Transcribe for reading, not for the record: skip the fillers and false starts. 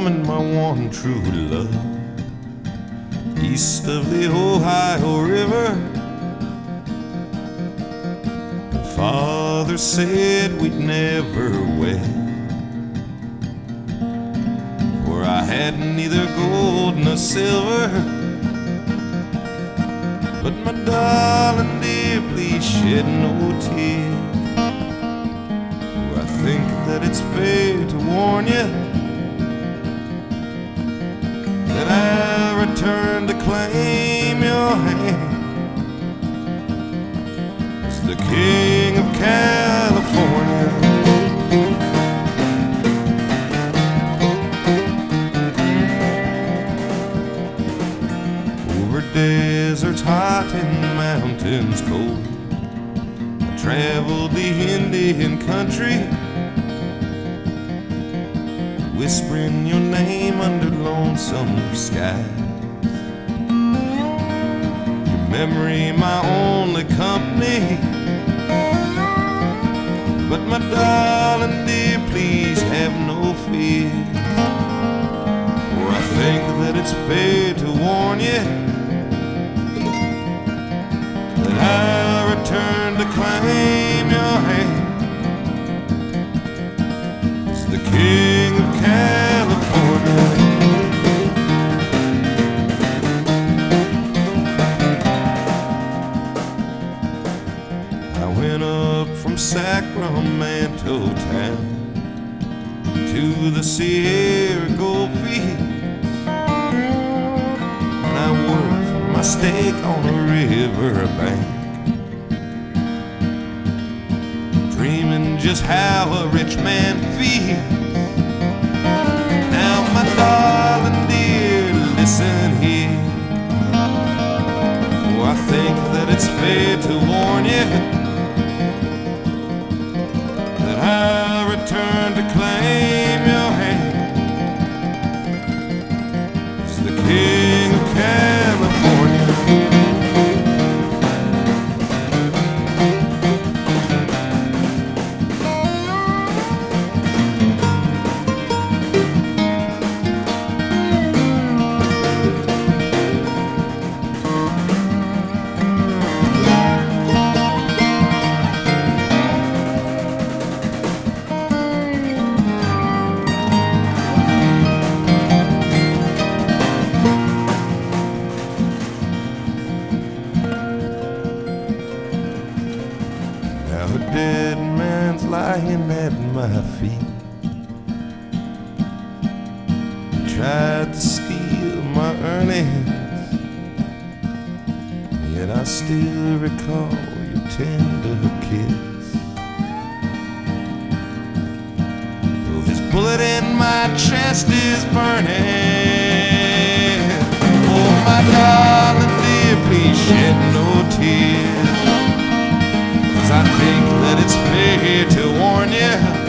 woman, my one true love. East of the Ohio River, her father said we'd never wed, for I had neither gold nor silver. But my darling dear, please shed no tears, for I think that it's fair to warn you that I'll return to claim your hand as the King of California. Over deserts hot and mountains cold, I traveled the Indian country, whispering your name under lonesome skies. Your memory my only company, but my darling dear, please have no fear, for I think that it's fair to warn you that I'll return to claim your hand as the King of California. I went up from Sacramento town to the Sierra Goldfields, and I worked my stake on a river bank, dreaming just how a rich man feels. Now my darling dear, listen here, for I think that it's fair to warn you that I'll return to claim your hand as the King of California. Now a dead man's lying at my feet, tried to steal my earnings, yet I still recall your tender kiss. Though his bullet in my chest is burning, oh my darling dear, please shed no tears, 'cause I think that it's fair to warn you